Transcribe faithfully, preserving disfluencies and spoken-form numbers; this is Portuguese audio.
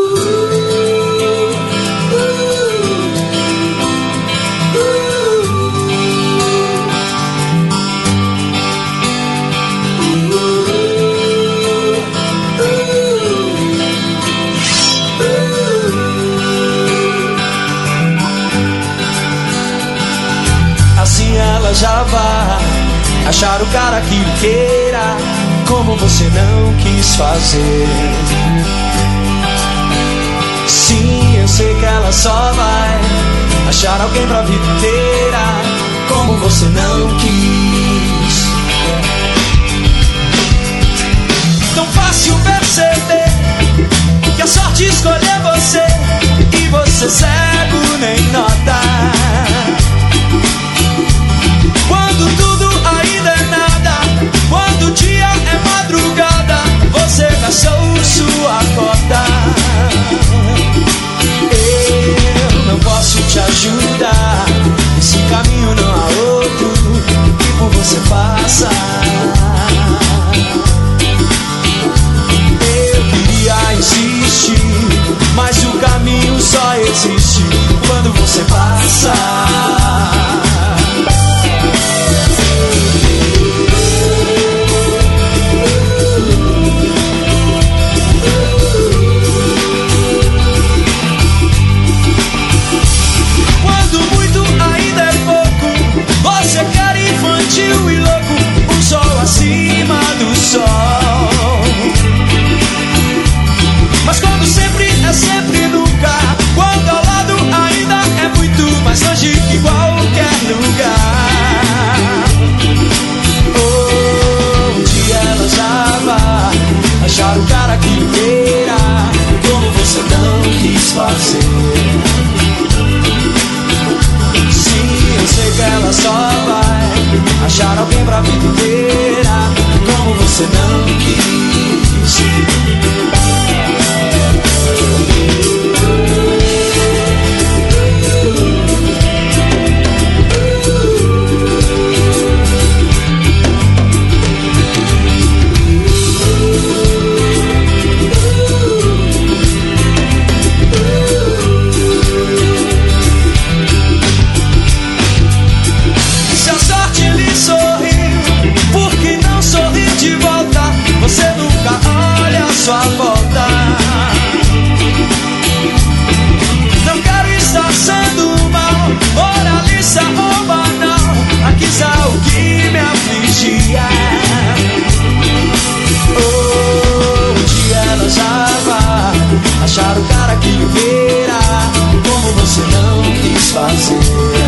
Já vai achar o cara que queira, como você não quis fazer. Sim, eu sei que ela só vai achar alguém pra vida inteira, como você não quis. Tão fácil perceber que a sorte escolheu você, e você cego nem nota. Quando tudo ainda é nada, quando o dia é madrugada, você gastou sua cota. Eu não posso te ajudar, esse caminho não há outro que por você passa. Eu queria insistir, mas o caminho só existe quando você passa. E louco, um sol acima do sol. Mas quando sempre é sempre nunca, quando ao lado ainda é muito mais longe que qualquer lugar. Oh, um dia ela já vai achar o cara que queira, como você não quis fazer. Sim, eu sei que ela só vai achar alguém pra vida inteira, como você não quis. Sua volta. Não quero estar sendo mal, moralista ou banal. Aqui está o que me afligia. Oh, um dia ela já vai achar o cara que queira, como você não quis fazer.